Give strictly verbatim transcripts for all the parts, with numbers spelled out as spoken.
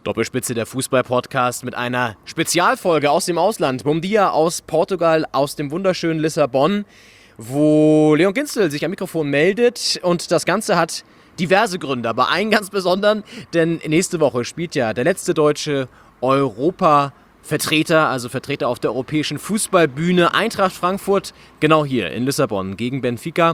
Doppelspitze, der Fußball-Podcast mit einer Spezialfolge aus dem Ausland. Bom Dia aus Portugal, aus dem wunderschönen Lissabon, wo Leon Ginzel sich am Mikrofon meldet. Und das Ganze hat diverse Gründe, aber einen ganz besonderen, denn nächste Woche spielt ja der letzte deutsche Europa-Vertreter, also Vertreter auf der europäischen Fußballbühne, Eintracht Frankfurt, genau hier in Lissabon gegen Benfica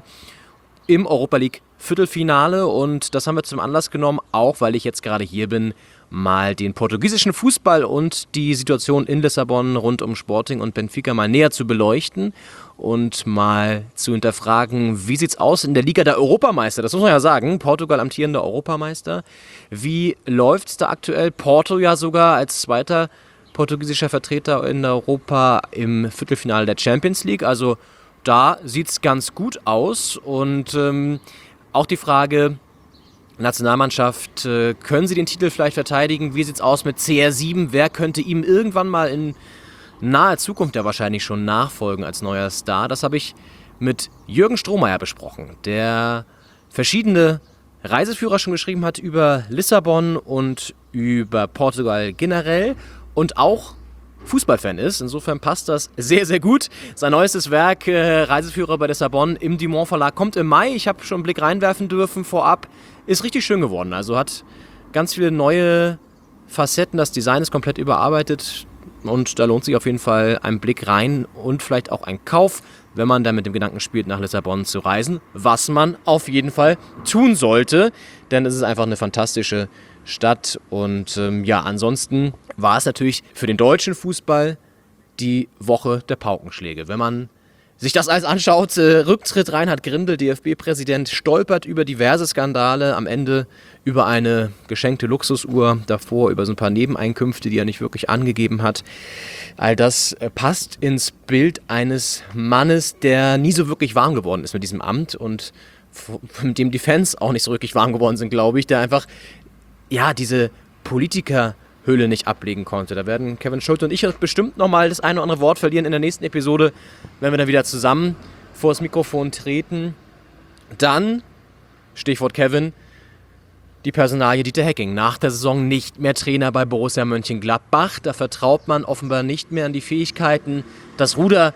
im Europa League Viertelfinale. Und das haben wir zum Anlass genommen, auch weil ich jetzt gerade hier bin, mal den portugiesischen Fußball und die Situation in Lissabon rund um Sporting und Benfica mal näher zu beleuchten und mal zu hinterfragen, wie sieht's aus in der Liga der Europameister? Das muss man ja sagen, Portugal amtierender Europameister. Wie läuft's da aktuell? Porto ja sogar als zweiter portugiesischer Vertreter in Europa im Viertelfinale der Champions League. Also da sieht's ganz gut aus. Und ähm, auch die Frage, Nationalmannschaft, äh, können sie den Titel vielleicht verteidigen? Wie sieht's aus mit C R sieben? Wer könnte ihm irgendwann mal in naher Zukunft ja wahrscheinlich schon nachfolgen als neuer Star? Das habe ich mit Jürgen Strohmeier besprochen, der verschiedene Reiseführer schon geschrieben hat über Lissabon und über Portugal generell und auch Fußballfan ist. Insofern passt das sehr, sehr gut. Sein neuestes Werk, äh, Reiseführer bei Lissabon im Dumont Verlag, kommt im Mai. Ich habe schon einen Blick reinwerfen dürfen vorab. Ist richtig schön geworden. Also hat ganz viele neue Facetten. Das Design ist komplett überarbeitet. Und da lohnt sich auf jeden Fall ein Blick rein und vielleicht auch ein Kauf, wenn man dann mit dem Gedanken spielt, nach Lissabon zu reisen. Was man auf jeden Fall tun sollte. Denn es ist einfach eine fantastische Stadt. Und ähm, ja, ansonsten war es natürlich für den deutschen Fußball die Woche der Paukenschläge. Wenn man sich das alles anschaut, äh, Rücktritt Reinhard Grindel, D F B-Präsident, stolpert über diverse Skandale, am Ende über eine geschenkte Luxusuhr, davor über so ein paar Nebeneinkünfte, die er nicht wirklich angegeben hat. All das äh, passt ins Bild eines Mannes, der nie so wirklich warm geworden ist mit diesem Amt und mit dem die Fans auch nicht so wirklich warm geworden sind, glaube ich, der einfach ja diese Politikerhülle nicht ablegen konnte. Da werden Kevin Schulte und ich bestimmt nochmal das eine oder andere Wort verlieren in der nächsten Episode, wenn wir dann wieder zusammen vor das Mikrofon treten. Dann, Stichwort Kevin, die Personalie Dieter Hecking. Nach der Saison nicht mehr Trainer bei Borussia Mönchengladbach. Da vertraut man offenbar nicht mehr an die Fähigkeiten, das Ruder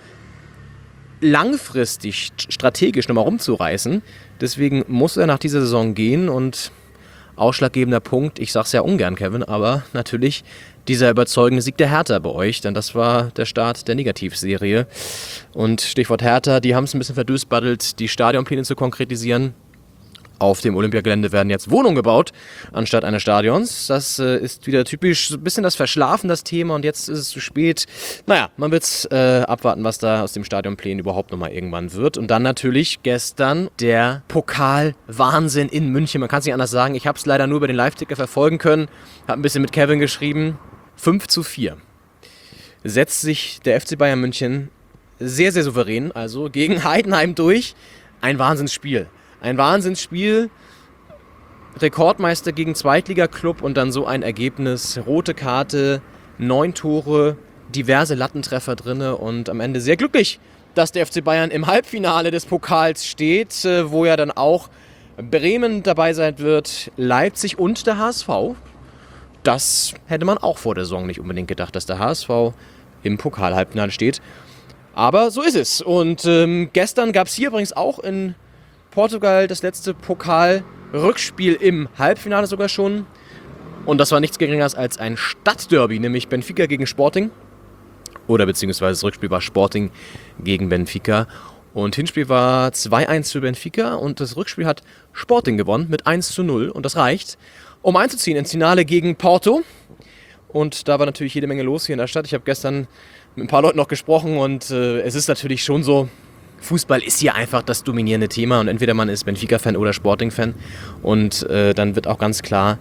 langfristig, strategisch nochmal rumzureißen. Deswegen muss er nach dieser Saison gehen und ausschlaggebender Punkt, ich sag's ja ungern, Kevin, aber natürlich dieser überzeugende Sieg der Hertha bei euch, denn das war der Start der Negativserie. Und Stichwort Hertha, die haben es ein bisschen verdösbaddelt, die Stadionpläne zu konkretisieren. Auf dem Olympiagelände werden jetzt Wohnungen gebaut, anstatt eines Stadions. Das äh, ist wieder typisch, so ein bisschen das Verschlafen, das Thema, und jetzt ist es zu spät. Naja, man wird äh, abwarten, was da aus dem Stadionplan überhaupt nochmal irgendwann wird. Und dann natürlich gestern der Pokal-Wahnsinn in München. Man kann es nicht anders sagen. Ich habe es leider nur über den Live-Ticker verfolgen können. Habe ein bisschen mit Kevin geschrieben. fünf zu vier setzt sich der F C Bayern München sehr, sehr souverän, also gegen Heidenheim durch. Ein Wahnsinnsspiel. Ein Wahnsinnsspiel, Rekordmeister gegen Zweitligaklub und dann so ein Ergebnis. Rote Karte, neun Tore, diverse Lattentreffer drinne und am Ende sehr glücklich, dass der F C Bayern im Halbfinale des Pokals steht, wo ja dann auch Bremen dabei sein wird, Leipzig und der H S V. Das hätte man auch vor der Saison nicht unbedingt gedacht, dass der H S V im Pokal-Halbfinale steht. Aber so ist es. Und ähm, gestern gab es hier übrigens auch in Portugal das letzte Pokal-Rückspiel im Halbfinale sogar schon. Und das war nichts Geringeres als ein Stadtderby, nämlich Benfica gegen Sporting. Oder beziehungsweise das Rückspiel war Sporting gegen Benfica. Und Hinspiel war zwei eins für Benfica und das Rückspiel hat Sporting gewonnen mit eins zu null. Und das reicht, um einzuziehen ins Finale gegen Porto. Und da war natürlich jede Menge los hier in der Stadt. Ich habe gestern mit ein paar Leuten noch gesprochen und äh, es ist natürlich schon so, Fußball ist hier einfach das dominierende Thema und entweder man ist Benfica-Fan oder Sporting-Fan und äh, dann wird auch ganz klar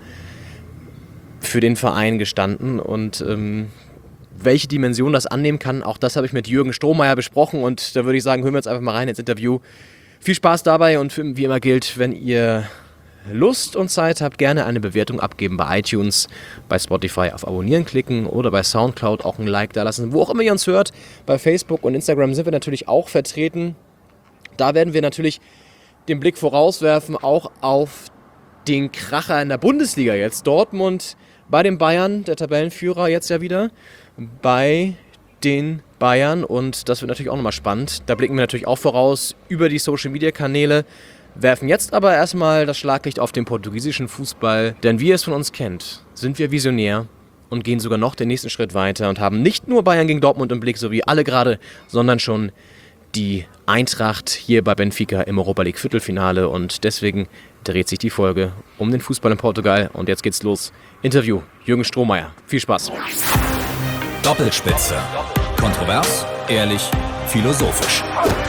für den Verein gestanden und ähm, welche Dimension das annehmen kann, auch das habe ich mit Jürgen Strohmeier besprochen und da würde ich sagen, hören wir jetzt einfach mal rein ins Interview. Viel Spaß dabei und wie immer gilt, wenn ihr Lust und Zeit habt, gerne eine Bewertung abgeben bei iTunes, bei Spotify auf Abonnieren klicken oder bei Soundcloud auch ein Like da lassen, wo auch immer ihr uns hört. Bei Facebook und Instagram sind wir natürlich auch vertreten. Da werden wir natürlich den Blick vorauswerfen, auch auf den Kracher in der Bundesliga jetzt. Dortmund bei den Bayern, der Tabellenführer jetzt ja wieder, bei den Bayern und das wird natürlich auch nochmal spannend. Da blicken wir natürlich auch voraus über die Social-Media-Kanäle, werfen jetzt aber erstmal das Schlaglicht auf den portugiesischen Fußball, denn wie ihr es von uns kennt, sind wir visionär und gehen sogar noch den nächsten Schritt weiter und haben nicht nur Bayern gegen Dortmund im Blick, so wie alle gerade, sondern schon die Eintracht hier bei Benfica im Europa League Viertelfinale und deswegen dreht sich die Folge um den Fußball in Portugal und jetzt geht's los. Interview, Jürgen Strohmeier. Viel Spaß. Doppelspitze. Kontrovers, ehrlich, philosophisch.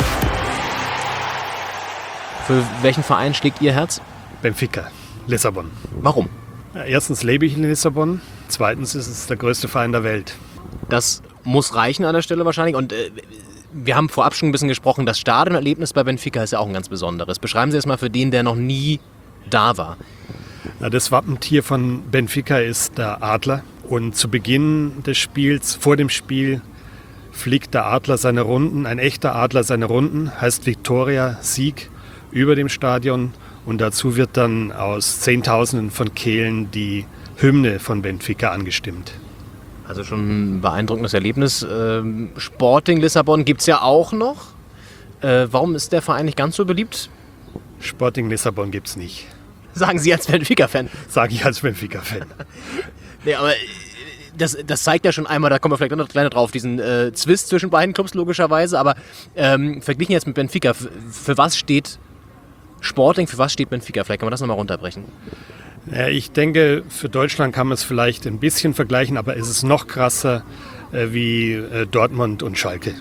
Für welchen Verein schlägt Ihr Herz? Benfica, Lissabon. Warum? Ja, erstens lebe ich in Lissabon, zweitens ist es der größte Verein der Welt. Das muss reichen an der Stelle wahrscheinlich und äh, wir haben vorab schon ein bisschen gesprochen, das Stadionerlebnis bei Benfica ist ja auch ein ganz besonderes. Beschreiben Sie es mal für den, der noch nie da war. Ja, das Wappentier von Benfica ist der Adler und zu Beginn des Spiels, vor dem Spiel, fliegt der Adler seine Runden, ein echter Adler seine Runden, heißt Victoria, Sieg, über dem Stadion und dazu wird dann aus Zehntausenden von Kehlen die Hymne von Benfica angestimmt. Also schon ein beeindruckendes Erlebnis. Ähm, Sporting Lissabon gibt es ja auch noch. Äh, warum ist der Verein nicht ganz so beliebt? Sporting Lissabon gibt es nicht. Sagen Sie als Benfica-Fan. Sage ich als Benfica-Fan. Nee, aber das, das zeigt ja schon einmal, da kommen wir vielleicht noch kleiner drauf, diesen äh, Zwist zwischen beiden Clubs logischerweise. Aber ähm, verglichen jetzt mit Benfica, für, für was steht Sporting, für was steht Benfica? Vielleicht kann man das nochmal runterbrechen. Ja, ich denke, für Deutschland kann man es vielleicht ein bisschen vergleichen, aber es ist noch krasser äh, wie äh, Dortmund und Schalke.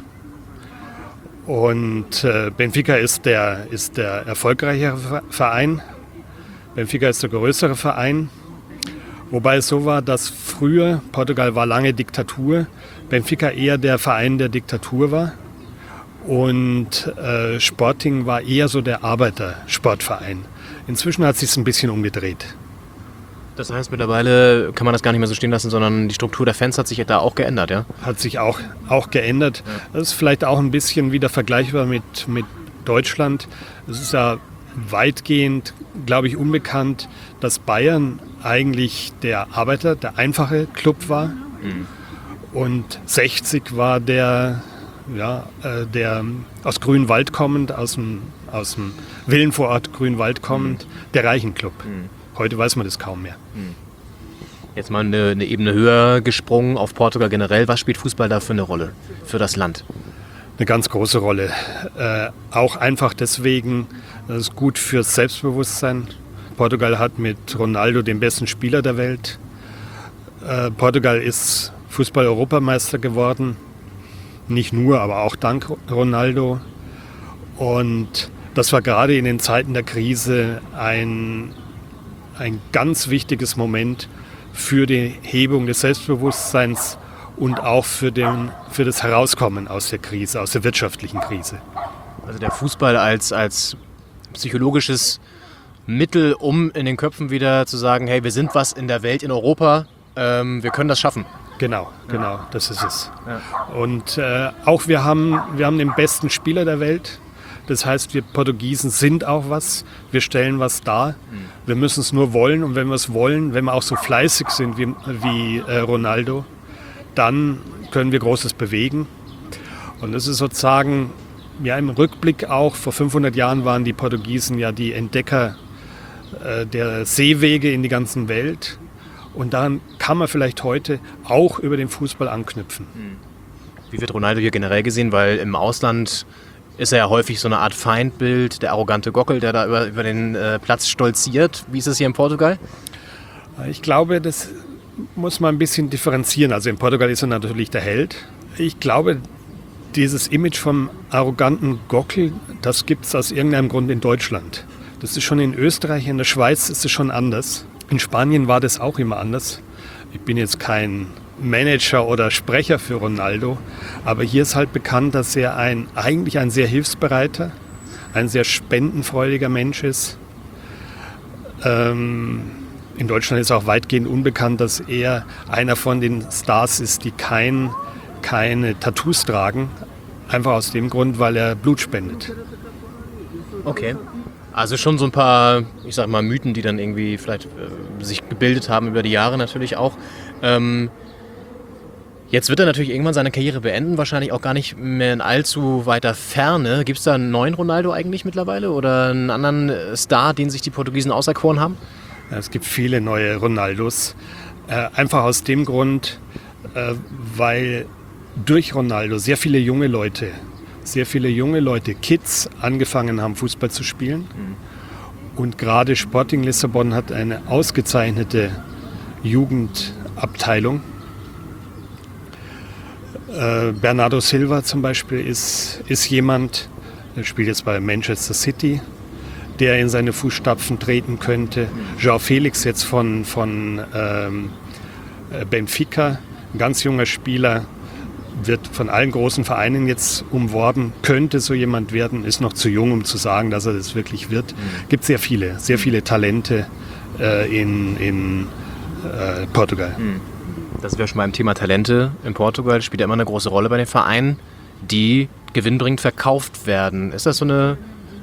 Und äh, Benfica ist der, ist der erfolgreichere Verein. Benfica ist der größere Verein. Wobei es so war, dass früher, Portugal war lange Diktatur, Benfica eher der Verein der Diktatur war. Und äh, Sporting war eher so der Arbeitersportverein. Inzwischen hat es sich ein bisschen umgedreht. Das heißt, mittlerweile kann man das gar nicht mehr so stehen lassen, sondern die Struktur der Fans hat sich da auch geändert, ja? Hat sich auch, auch geändert. Ja. Das ist vielleicht auch ein bisschen wieder vergleichbar mit, mit Deutschland. Es ist ja weitgehend, glaube ich, unbekannt, dass Bayern eigentlich der Arbeiter, der einfache Club war. Mhm. Und sechzig war der, ja, äh, der aus Grünwald kommend, aus dem, aus dem Villenvorort Grünwald kommend, mhm. der Reichenclub. Mhm. Heute weiß man das kaum mehr. Jetzt mal eine, eine Ebene höher gesprungen auf Portugal generell. Was spielt Fußball da für eine Rolle für das Land? Eine ganz große Rolle. Äh, auch einfach deswegen, das ist gut fürs Selbstbewusstsein. Portugal hat mit Ronaldo den besten Spieler der Welt. Äh, Portugal ist Fußball-Europameister geworden. Nicht nur, aber auch dank Ronaldo. Und das war gerade in den Zeiten der Krise ein ein ganz wichtiges Moment für die Hebung des Selbstbewusstseins und auch für, den, für das Herauskommen aus der Krise, aus der wirtschaftlichen Krise. Also der Fußball als, als psychologisches Mittel, um in den Köpfen wieder zu sagen, hey, wir sind was in der Welt, in Europa, ähm, wir können das schaffen. Genau, genau, ja. Das ist es. Ja. Und äh, auch wir haben, wir haben den besten Spieler der Welt. Das heißt, wir Portugiesen sind auch was, wir stellen was dar. Wir müssen es nur wollen und wenn wir es wollen, wenn wir auch so fleißig sind wie, wie äh, Ronaldo, dann können wir Großes bewegen. Und das ist sozusagen, ja im Rückblick auch, vor fünfhundert Jahren waren die Portugiesen ja die Entdecker äh, der Seewege in die ganze Welt. Und daran kann man vielleicht heute auch über den Fußball anknüpfen. Wie wird Ronaldo hier generell gesehen? Weil im Ausland ist er ja häufig so eine Art Feindbild, der arrogante Gockel, der da über, über den äh, Platz stolziert. Wie ist es hier in Portugal? Ich glaube, das muss man ein bisschen differenzieren. Also in Portugal ist er natürlich der Held. Ich glaube, dieses Image vom arroganten Gockel, das gibt es aus irgendeinem Grund in Deutschland. Das ist schon in Österreich, in der Schweiz ist es schon anders. In Spanien war das auch immer anders. Ich bin jetzt kein Manager oder Sprecher für Ronaldo, aber hier ist halt bekannt, dass er ein, eigentlich ein sehr hilfsbereiter, ein sehr spendenfreudiger Mensch ist. Ähm, in Deutschland ist auch weitgehend unbekannt, dass er einer von den Stars ist, die kein, keine Tattoos tragen, einfach aus dem Grund, weil er Blut spendet. Okay. Also schon so ein paar, ich sag mal, Mythen, die dann irgendwie vielleicht äh, sich gebildet haben über die Jahre natürlich auch. Ähm, jetzt wird er natürlich irgendwann seine Karriere beenden, wahrscheinlich auch gar nicht mehr in allzu weiter Ferne. Gibt es da einen neuen Ronaldo eigentlich mittlerweile oder einen anderen Star, den sich die Portugiesen auserkoren haben? Ja, es gibt viele neue Ronaldos. Äh, einfach aus dem Grund, äh, weil durch Ronaldo sehr viele junge Leute, sehr viele junge Leute, Kids, angefangen haben, Fußball zu spielen. Mhm. Und gerade Sporting Lissabon hat eine ausgezeichnete Jugendabteilung. Äh, Bernardo Silva zum Beispiel ist, ist jemand, der spielt jetzt bei Manchester City, der in seine Fußstapfen treten könnte. João Felix jetzt von, von ähm, Benfica, ein ganz junger Spieler, wird von allen großen Vereinen jetzt umworben, könnte so jemand werden, ist noch zu jung, um zu sagen, dass er das wirklich wird. Mhm. Gibt sehr viele, sehr viele Talente äh, in, in äh, Portugal. Mhm. Das wäre schon beim Thema Talente in Portugal, spielt ja immer eine große Rolle bei den Vereinen, die gewinnbringend verkauft werden. Ist das so eine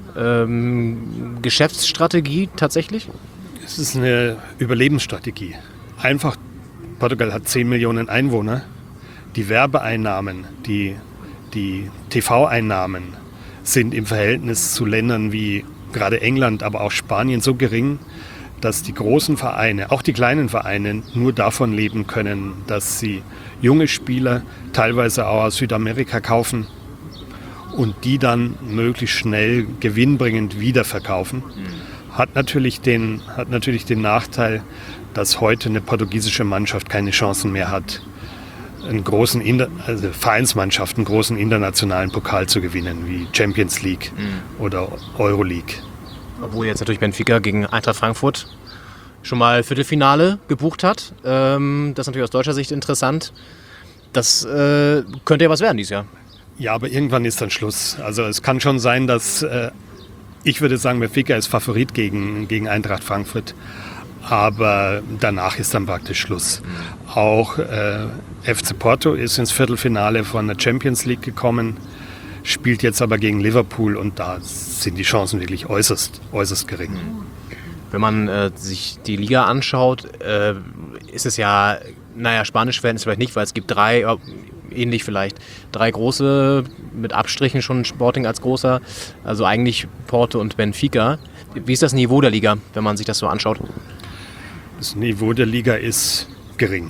ähm, Geschäftsstrategie tatsächlich? Es ist eine Überlebensstrategie. Einfach, Portugal hat zehn Millionen Einwohner. Die Werbeeinnahmen, die, die T V-Einnahmen sind im Verhältnis zu Ländern wie gerade England, aber auch Spanien so gering, dass die großen Vereine, auch die kleinen Vereine, nur davon leben können, dass sie junge Spieler teilweise auch aus Südamerika kaufen und die dann möglichst schnell gewinnbringend wiederverkaufen. Hat natürlich den, hat natürlich den Nachteil, dass heute eine portugiesische Mannschaft keine Chancen mehr hat, einen großen Inter- also Vereinsmannschaft einen großen internationalen Pokal zu gewinnen, wie Champions League mhm. oder Euroleague. Obwohl jetzt natürlich Benfica gegen Eintracht Frankfurt schon mal Viertelfinale gebucht hat. Ähm, das ist natürlich aus deutscher Sicht interessant. Das äh, könnte ja was werden dieses Jahr. Ja, aber irgendwann ist dann Schluss. Also es kann schon sein, dass, äh, ich würde sagen, Benfica ist Favorit gegen, gegen Eintracht Frankfurt. Aber danach ist dann praktisch Schluss. Mhm. Auch äh, F C Porto ist ins Viertelfinale von der Champions League gekommen, spielt jetzt aber gegen Liverpool und da sind die Chancen wirklich äußerst, äußerst gering. Mhm. Wenn man äh, sich die Liga anschaut, äh, ist es ja, naja, spanisch Verhältnis vielleicht nicht, weil es gibt drei, äh, ähnlich vielleicht, drei große, mit Abstrichen schon Sporting als großer, also eigentlich Porto und Benfica. Wie ist das Niveau der Liga, wenn man sich das so anschaut? Das Niveau der Liga ist gering,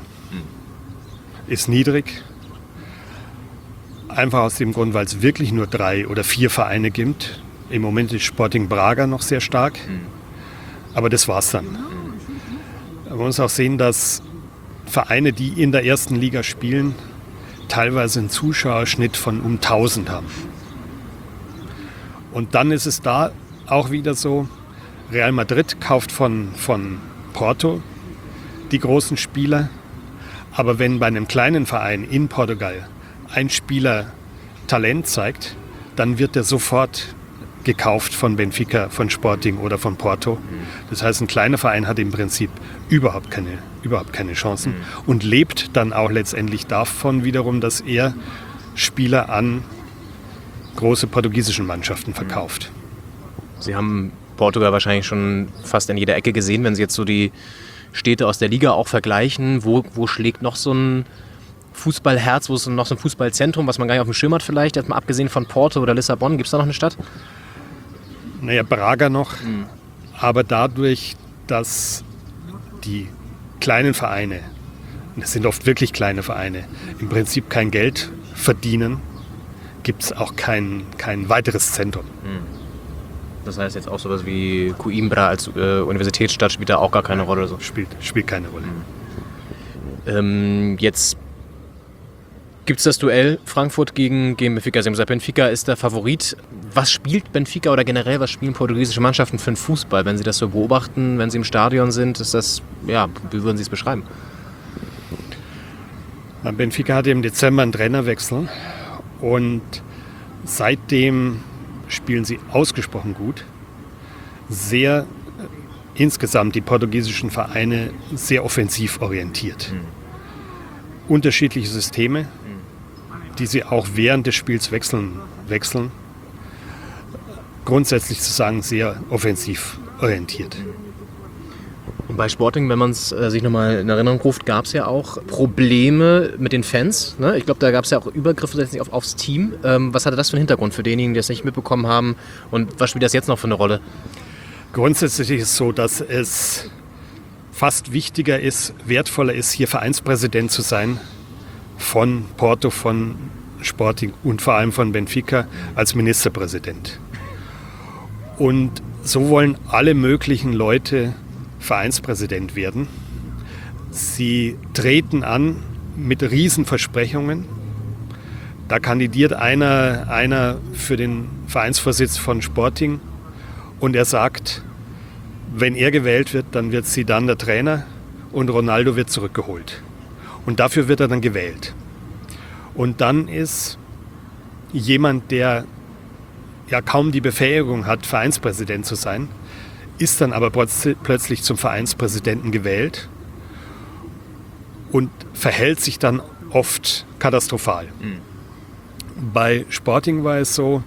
ist niedrig. Einfach aus dem Grund, weil es wirklich nur drei oder vier Vereine gibt. Im Moment ist Sporting Braga noch sehr stark, aber das war's dann. Man muss auch sehen, dass Vereine, die in der ersten Liga spielen, teilweise einen Zuschauerschnitt von um tausend haben. Und dann ist es da auch wieder so, Real Madrid kauft von, von Porto die großen Spieler, aber wenn bei einem kleinen Verein in Portugal ein Spieler Talent zeigt, dann wird er sofort gekauft von Benfica, von Sporting oder von Porto. Das heißt, ein kleiner Verein hat im Prinzip überhaupt keine, überhaupt keine Chancen und lebt dann auch letztendlich davon wiederum, dass er Spieler an große portugiesische Mannschaften verkauft. Sie haben Portugal wahrscheinlich schon fast in jeder Ecke gesehen, wenn Sie jetzt so die Städte aus der Liga auch vergleichen. Wo, wo schlägt noch so ein Fußballherz, wo ist noch so ein Fußballzentrum, was man gar nicht auf dem Schirm hat vielleicht, jetzt mal abgesehen von Porto oder Lissabon? Gibt es da noch eine Stadt? Naja, Braga noch, mhm. aber dadurch, dass die kleinen Vereine, und es sind oft wirklich kleine Vereine, im Prinzip kein Geld verdienen, gibt es auch kein, kein weiteres Zentrum. Mhm. Das heißt jetzt auch sowas wie Coimbra als äh, Universitätsstadt spielt da auch gar keine Rolle? Oder so? Spielt, spielt keine Rolle. Mhm. Ähm, jetzt gibt es das Duell Frankfurt gegen, gegen Benfica. Sie haben gesagt, Benfica ist der Favorit. Was spielt Benfica oder generell, was spielen portugiesische Mannschaften für einen Fußball? Wenn Sie das so beobachten, wenn Sie im Stadion sind, ist das, ja, wie würden Sie es beschreiben? Benfica hatte im Dezember einen Trainerwechsel und seitdem spielen sie ausgesprochen gut. Sehr, äh, insgesamt die portugiesischen Vereine sehr offensiv orientiert. Mhm. Unterschiedliche Systeme, mhm. die sie auch während des Spiels wechseln. wechseln. grundsätzlich zu sagen, sehr offensiv orientiert. Und bei Sporting, wenn man es äh, sich nochmal in Erinnerung ruft, gab es ja auch Probleme mit den Fans. Ne? Ich glaube, da gab es ja auch Übergriffe auf, aufs Team. Ähm, was hatte das für einen Hintergrund für diejenigen, die das nicht mitbekommen haben? Und was spielt das jetzt noch für eine Rolle? Grundsätzlich ist es so, dass es fast wichtiger ist, wertvoller ist, hier Vereinspräsident zu sein von Porto, von Sporting und vor allem von Benfica als Ministerpräsident. Und so wollen alle möglichen Leute Vereinspräsident werden. Sie treten an mit Riesenversprechungen. Da kandidiert einer, einer für den Vereinsvorsitz von Sporting und er sagt, wenn er gewählt wird, dann wird Zidane der Trainer und Ronaldo wird zurückgeholt. Und dafür wird er dann gewählt. Und dann ist jemand, der ja kaum die Befähigung hat, Vereinspräsident zu sein, ist dann aber plötzlich zum Vereinspräsidenten gewählt und verhält sich dann oft katastrophal. Mhm. Bei Sporting war es so,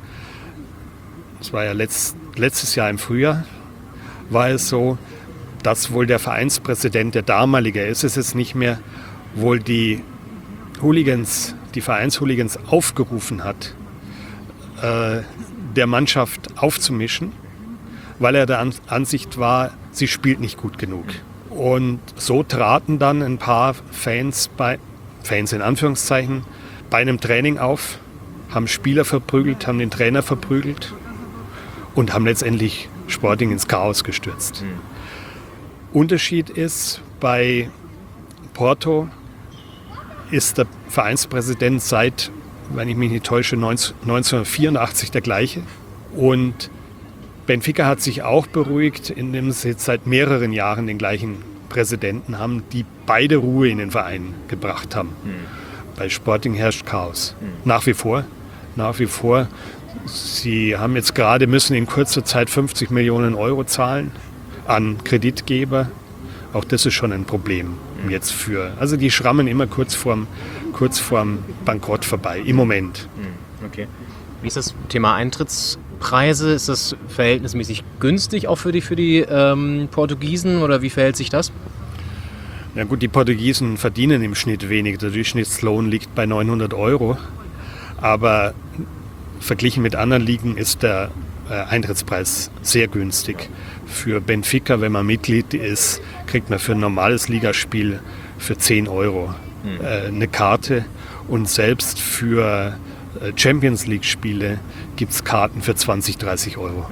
das war ja letzt, letztes Jahr im Frühjahr, war es so, dass wohl der Vereinspräsident, der damalige ist es jetzt nicht mehr, wohl die Hooligans, die Vereinshooligan's aufgerufen hat, äh, der Mannschaft aufzumischen, weil er der Ansicht war, sie spielt nicht gut genug. Und so traten dann ein paar Fans, bei, Fans in Anführungszeichen, bei einem Training auf, haben Spieler verprügelt, haben den Trainer verprügelt und haben letztendlich Sporting ins Chaos gestürzt. Mhm. Unterschied ist, bei Porto ist der Vereinspräsident seit, wenn ich mich nicht täusche, neunzehnhundertvierundachtzig der gleiche. Und Benfica hat sich auch beruhigt, indem sie jetzt seit mehreren Jahren den gleichen Präsidenten haben, die beide Ruhe in den Verein gebracht haben. Mhm. Bei Sporting herrscht Chaos. Mhm. Nach wie vor. Nach wie vor. Sie haben jetzt gerade, müssen in kurzer Zeit fünfzig Millionen Euro zahlen an Kreditgeber. Auch das ist schon ein Problem mhm. jetzt für. Also die schrammen immer kurz vorm, kurz vorm Bankrott vorbei, im Moment. Mhm. Okay. Wie ist das Thema Eintrittspreise? Ist das verhältnismäßig günstig auch für die, für die ähm, Portugiesen oder wie verhält sich das? Na gut, die Portugiesen verdienen im Schnitt wenig. Der Durchschnittslohn liegt bei neunhundert Euro. Aber verglichen mit anderen Ligen ist der äh, Eintrittspreis sehr günstig. Für Benfica, wenn man Mitglied ist, kriegt man für ein normales Ligaspiel für zehn Euro mhm. äh, eine Karte. Und selbst für Champions League-Spiele gibt es Karten für zwanzig, dreißig Euro.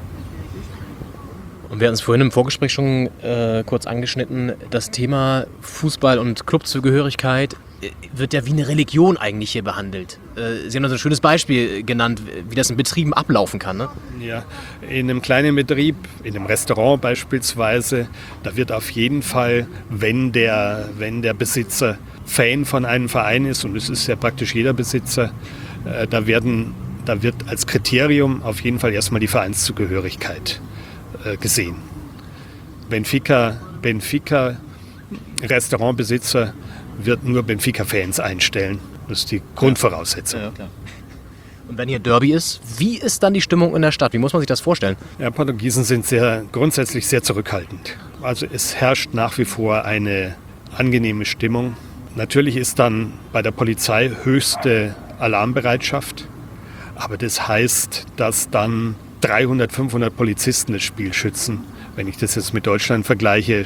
Und wir hatten es vorhin im Vorgespräch schon äh, kurz angeschnitten, das Thema Fußball und Clubzugehörigkeit wird ja wie eine Religion eigentlich hier behandelt. Äh, Sie haben da so ein schönes Beispiel genannt, wie das in Betrieben ablaufen kann. Ne? Ja, in einem kleinen Betrieb, in einem Restaurant beispielsweise, da wird auf jeden Fall, wenn der, wenn der Besitzer Fan von einem Verein ist, und es ist ja praktisch jeder Besitzer, äh, da, werden, da wird als Kriterium auf jeden Fall erstmal die Vereinszugehörigkeit äh, gesehen. Benfica, Benfica Restaurantbesitzer wird nur Benfica-Fans einstellen. Das ist die Grundvoraussetzung. Ja, ja, klar. Und wenn hier Derby ist, wie ist dann die Stimmung in der Stadt? Wie muss man sich das vorstellen? Ja, Portugiesen sind sehr, grundsätzlich sehr zurückhaltend. Also es herrscht nach wie vor eine angenehme Stimmung. Natürlich ist dann bei der Polizei höchste Alarmbereitschaft. Aber das heißt, dass dann dreihundert, fünfhundert Polizisten das Spiel schützen. Wenn ich das jetzt mit Deutschland vergleiche, äh,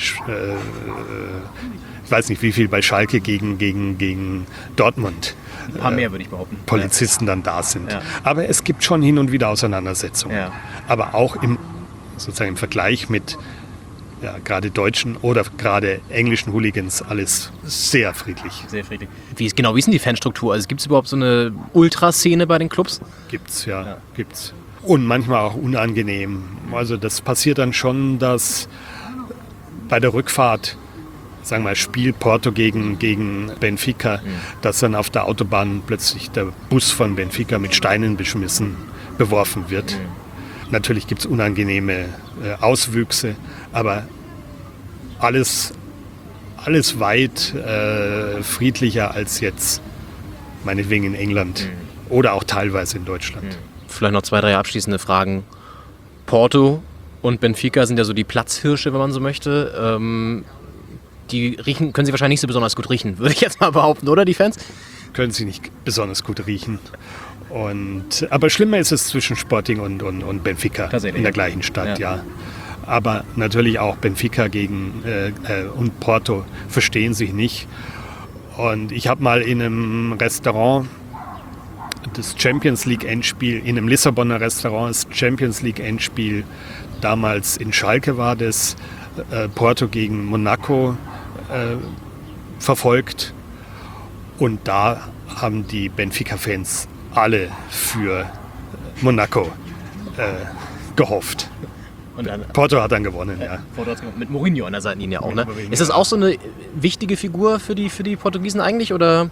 ich weiß nicht, wie viel bei Schalke gegen, gegen, gegen Dortmund ein paar mehr, würde ich behaupten. Polizisten dann da sind. Ja. Aber es gibt schon hin und wieder Auseinandersetzungen. Ja. Aber auch im, sozusagen im Vergleich mit ja, gerade deutschen oder gerade englischen Hooligans alles sehr friedlich. Sehr friedlich. Wie ist, genau, wie ist denn die Fanstruktur? Also gibt es überhaupt so eine Ultraszene bei den Clubs? Gibt's, ja, ja. gibt's. Und manchmal auch unangenehm. Also das passiert dann schon, dass bei der Rückfahrt, sagen wir mal, Spiel Porto gegen, gegen Benfica, mhm. dass dann auf der Autobahn plötzlich der Bus von Benfica mit Steinen beschmissen, beworfen wird. Mhm. Natürlich gibt es unangenehme äh, Auswüchse, aber alles, alles weit äh, friedlicher als jetzt, meinetwegen in England mhm. oder auch teilweise in Deutschland. Mhm. Vielleicht noch zwei, drei abschließende Fragen. Porto und Benfica sind ja so die Platzhirsche, wenn man so möchte. Ähm, die riechen, können sie wahrscheinlich nicht so besonders gut riechen, würde ich jetzt mal behaupten, oder die Fans? Können sie nicht besonders gut riechen. Und, aber schlimmer ist es zwischen Sporting und, und, und Benfica in der gleichen Stadt, ja. ja. Aber natürlich auch Benfica gegen äh, äh, und Porto verstehen sich nicht. Und ich habe mal in einem Restaurant das Champions League Endspiel, in einem Lissabonner Restaurant das Champions League Endspiel, damals in Schalke war das, äh, Porto gegen Monaco äh, verfolgt. Und da haben die Benfica-Fans alle für Monaco äh, gehofft. Und dann, Porto hat dann gewonnen, ja. ja. Mit Mourinho an der Seitenlinie auch, ne? Ist das auch so eine wichtige Figur für die, für die Portugiesen eigentlich, oder?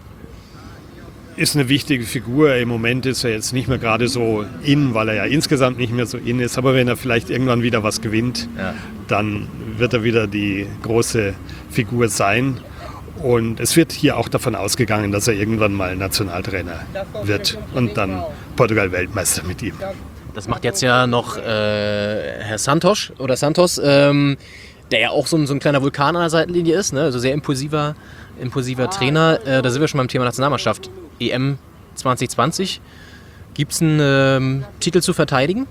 Ist eine wichtige Figur. Im Moment ist er jetzt nicht mehr gerade so in, weil er ja insgesamt nicht mehr so in ist. Aber wenn er vielleicht irgendwann wieder was gewinnt, ja. dann wird er wieder die große Figur sein. Und es wird hier auch davon ausgegangen, dass er irgendwann mal Nationaltrainer wird und dann Portugal Weltmeister mit ihm. Das macht jetzt ja noch äh, Herr Santos oder Santos, ähm, der ja auch so ein, so ein kleiner Vulkan an der Seitenlinie ist, ne? Also sehr impulsiver, impulsiver Trainer. Äh, da sind wir schon beim Thema Nationalmannschaft. E M zwanzig zwanzig. Gibt es einen ähm, Titel zu verteidigen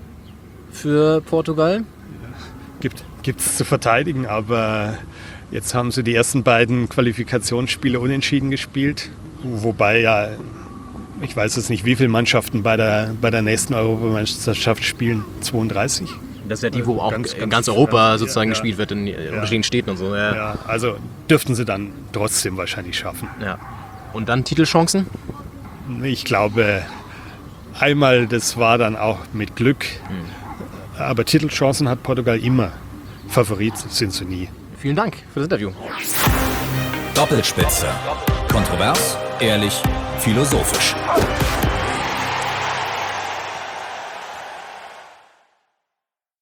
für Portugal? Gibt es zu verteidigen, aber jetzt haben sie die ersten beiden Qualifikationsspiele unentschieden gespielt. Wobei ja, ich weiß jetzt nicht, wie viele Mannschaften bei der, bei der nächsten Europameisterschaft spielen. zweiunddreißig? Das ist ja die, wo auch ganz, in ganz Europa sozusagen ja, gespielt wird, in ja. unterschiedlichen Städten und so. Ja. ja, also dürften sie dann trotzdem wahrscheinlich schaffen. Ja. Und dann Titelchancen? Ich glaube, einmal, das war dann auch mit Glück. Hm. Aber Titelchancen hat Portugal immer. Favorit sind sie nie. Vielen Dank für das Interview. Doppelspitze. Kontrovers, ehrlich, philosophisch.